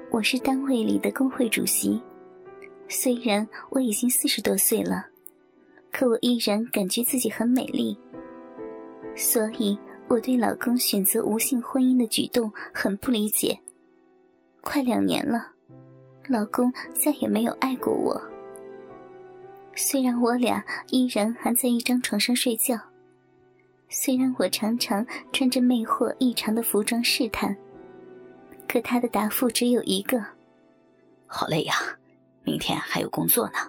我是单位里的工会主席，虽然我已经40多岁了，可我依然感觉自己很美丽，所以我对老公选择无性婚姻的举动很不理解。快2年了，老公再也没有爱过我。虽然我俩依然还在一张床上睡觉，虽然我常常穿着魅惑异常的服装试探，可他的答复只有一个： 好累呀，明天还有工作呢。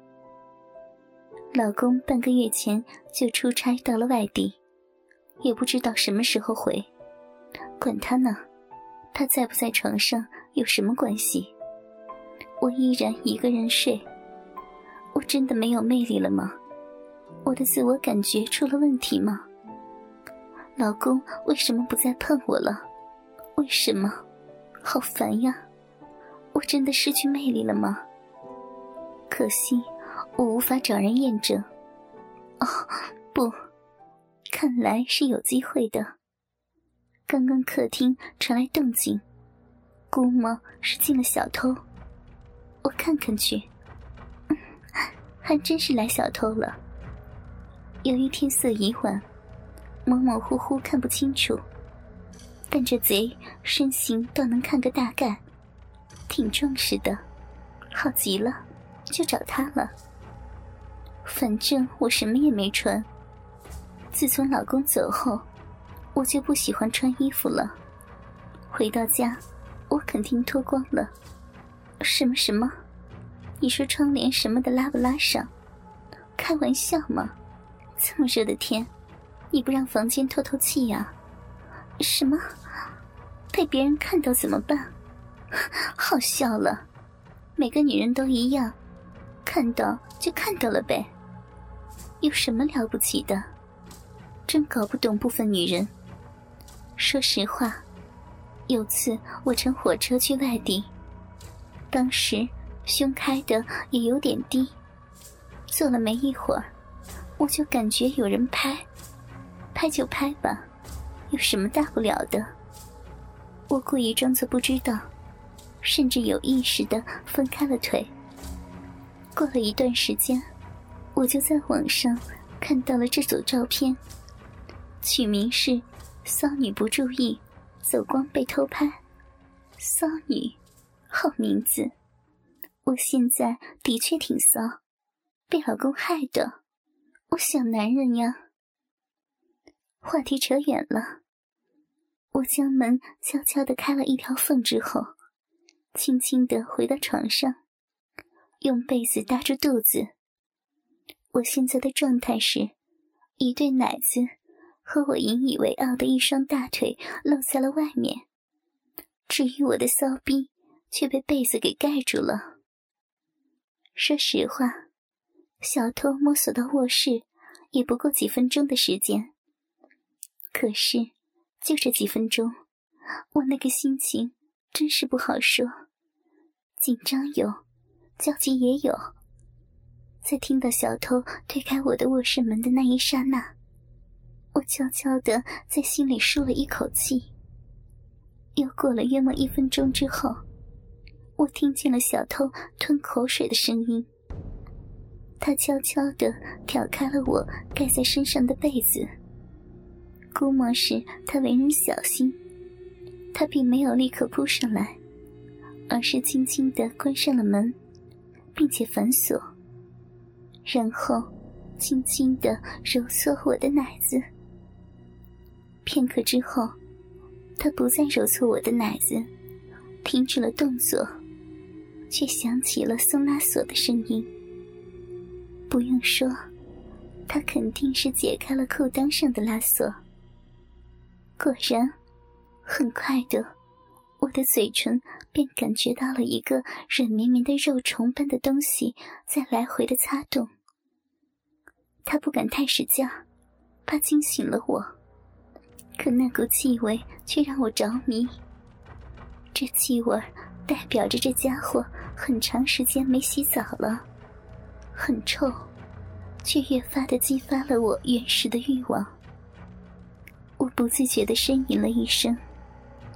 老公半个月前就出差到了外地，也不知道什么时候回。管他呢，他在不在床上有什么关系？我依然一个人睡。我真的没有魅力了吗？我的自我感觉出了问题吗？老公为什么不再碰我了？为什么？好烦呀！我真的失去魅力了吗？可惜我无法找人验证。哦，不，看来是有机会的。刚刚客厅传来动静，估摸是进了小偷。我看看去，还真是来小偷了。由于天色已晚，模模糊糊看不清楚，但这贼身形倒能看个大概，挺壮实的，好极了，就找他了。反正我什么也没穿，自从老公走后，我就不喜欢穿衣服了。回到家，我肯定脱光了。什么？你说窗帘什么的拉不拉上？开玩笑吗？这么热的天，你不让房间透透气呀？什么？被别人看到怎么办？好笑了，每个女人都一样，看到就看到了呗，有什么了不起的？真搞不懂部分女人。说实话，有次我乘火车去外地，当时胸开的也有点低，坐了没一会儿，我就感觉有人拍就拍吧，有什么大不了的？我故意装作不知道，甚至有意识地分开了腿。过了一段时间，我就在网上看到了这组照片，取名是骚女不注意，走光被偷拍。骚女，好名字。我现在的确挺骚，被老公害的，我小男人呀。话题扯远了，我将门悄悄地开了一条缝之后，轻轻地回到床上，用被子搭住肚子。我现在的状态是，一对奶子和我引以为傲的一双大腿露在了外面，至于我的骚逼却被被子给盖住了。说实话，小偷摸索到卧室也不过几分钟的时间，可是就这几分钟，我那个心情真是不好说，紧张有，焦急也有。在听到小偷推开我的卧室门的那一刹那，我悄悄地在心里舒了一口气。又过了约莫1分钟之后，我听见了小偷吞口水的声音。他悄悄地挑开了我盖在身上的被子，估摸是他为人小心，他并没有立刻扑上来，而是轻轻地关上了门，并且反锁，然后轻轻地揉搓我的奶子。片刻之后，他不再揉搓我的奶子，停止了动作，却响起了松拉锁的声音。不用说，他肯定是解开了裤裆上的拉锁。果然，很快的，我的嘴唇便感觉到了一个软绵绵的肉虫般的东西在来回的擦动。他不敢太使劲，怕惊醒了我，可那股气味却让我着迷。这气味代表着这家伙很长时间没洗澡了，很臭，却越发地激发了我原始的欲望。我不自觉地呻吟了一声，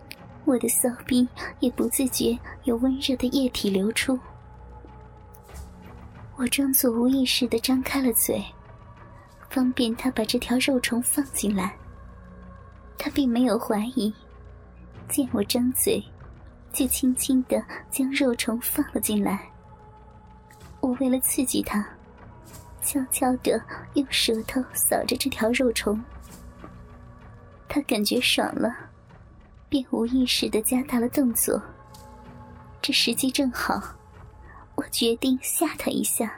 我的骚逼也不自觉有温热的液体流出。我装作无意识地张开了嘴，方便他把这条肉虫放进来。他并没有怀疑，见我张嘴，就轻轻地将肉虫放了进来。我为了刺激他，悄悄地用舌头扫着这条肉虫。他感觉爽了，便无意识地加大了动作。这时机正好，我决定吓他一下。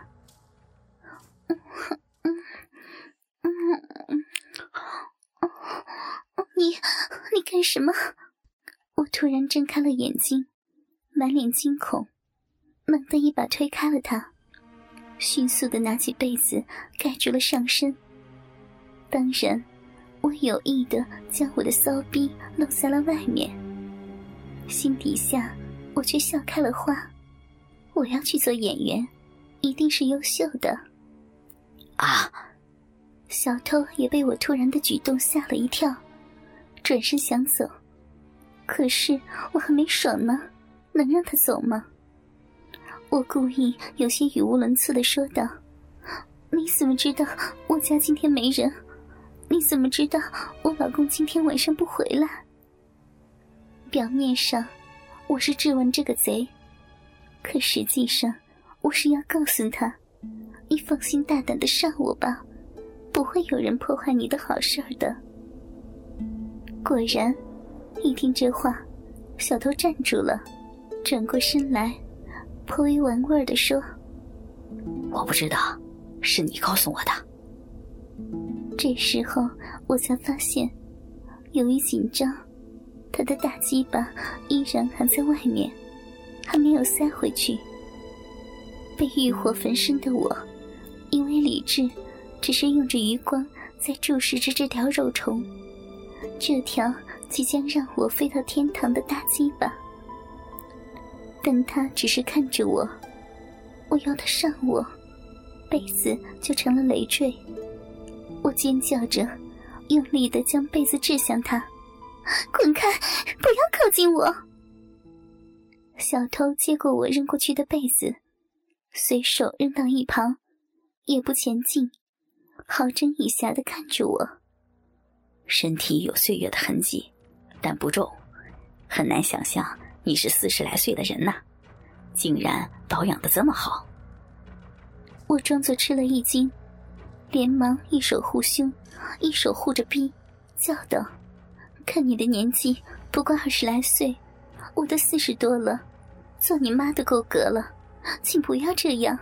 你干什么？我突然睁开了眼睛，满脸惊恐，猛地一把推开了他，迅速地拿起被子盖住了上身。当然，我有意地将我的骚逼露在了外面。心底下我却笑开了花，我要去做演员，一定是优秀的。 啊！ 小偷也被我突然的举动吓了一跳，转身想走，可是我还没爽呢，能让他走吗？我故意有些语无伦次地说道：你怎么知道我家今天没人？你怎么知道我老公今天晚上不回来？表面上我是质问这个贼，可实际上我是要告诉他，你放心大胆地上我吧，不会有人破坏你的好事儿的。果然，一听这话，小偷站住了，转过身来，颇为玩味地说： 我不知道，是你告诉我的。 这时候我才发现，由于紧张，他的大鸡巴依然还在外面，还没有塞回去。被欲火焚身的我，因为理智只是用着余光在注视着这条肉虫，这条即将让我飞到天堂的大鸡巴。但他只是看着我，我要他上我，被子就成了累赘。我尖叫着，用力地将被子掷向他：滚开，不要靠近我！小偷接过我扔过去的被子，随手扔到一旁，也不前进，好整以暇地看着我。 身体有岁月的痕迹，但不重，很难想象你是40来岁的人呐，竟然保养得这么好。 我装作吃了一惊，连忙一手护胸，一手护着逼，叫道：看你的年纪不过20来岁，我都40多了，做你妈的够格了，请不要这样。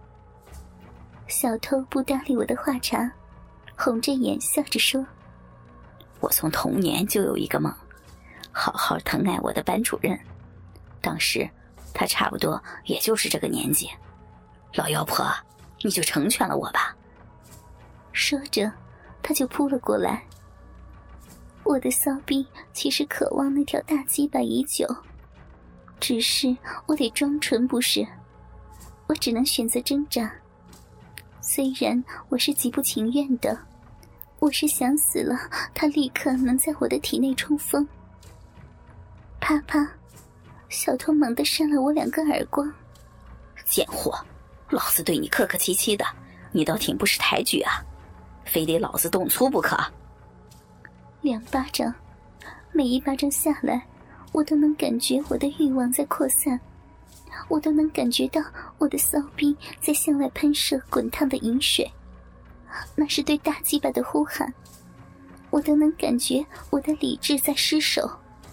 小偷不搭理我的话茬，红着眼笑着说： 我从童年就有一个梦，好好疼爱我的班主任，当时他差不多也就是这个年纪，老妖婆，你就成全了我吧。 说着他就扑了过来。我的骚逼其实渴望那条大鸡巴已久，只是我得装纯不是，我只能选择挣扎。虽然我是极不情愿的，我是想死了他立刻能在我的体内冲锋。啪啪，小偷猛地扇了我2个耳光。 贱货，老子对你客客气气的，你倒挺不识抬举啊，非得老子动粗不可。 2巴掌，每一巴掌下来，我都能感觉我的欲望在扩散，我都能感觉到我的骚逼在向外喷射滚烫的饮水，那是对大鸡巴的呼喊。我都能感觉我的理智在失守。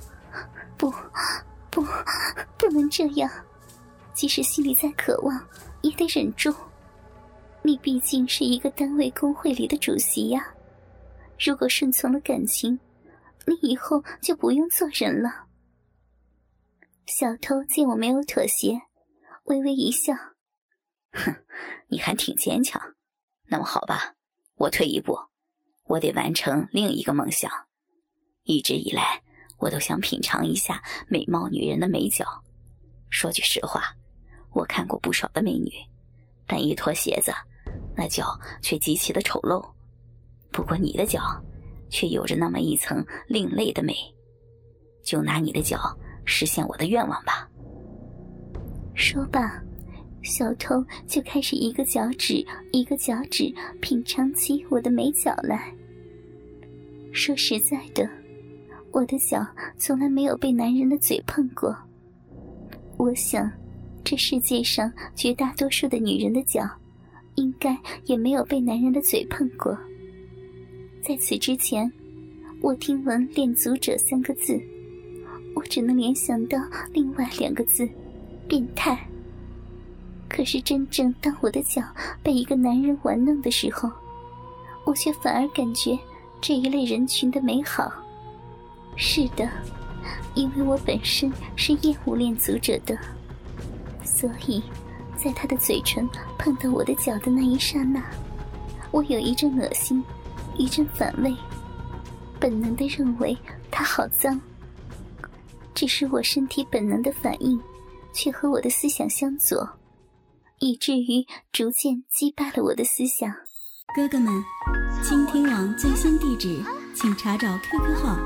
不能这样，即使心里再渴望，也得忍住。你毕竟是一个单位工会里的主席呀，如果顺从了感情，你以后就不用做人了。小偷见我没有妥协，微微一笑： 哼，你还挺坚强。那么好吧，我退一步，我得完成另一个梦想。一直以来，我都想品尝一下美貌女人的美脚。说句实话，我看过不少的美女，但一脱鞋子，那脚却极其的丑陋。不过你的脚却有着那么一层另类的美。 就拿你的脚实现我的愿望吧。 说罢，小偷就开始一个脚趾一个脚趾品尝起我的美脚来。说实在的，我的脚从来没有被男人的嘴碰过。我想，这世界上绝大多数的女人的脚，应该也没有被男人的嘴碰过。在此之前，我听闻恋足者3个字，我只能联想到另外2个字，变态。可是真正当我的脚被一个男人玩弄的时候，我却反而感觉这一类人群的美好。是的，因为我本身是厌恶恋足者的，所以在他的嘴唇碰到我的脚的那一刹那，我有一阵恶心，一阵反胃，本能地认为他好脏。只是我身体本能的反应却和我的思想相左，以至于逐渐击败了我的思想。 哥哥们，倾听网最新地址请查找 QQ 号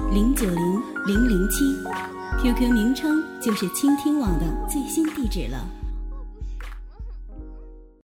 2077090007， QQ 名称就是倾听网的最新地址了。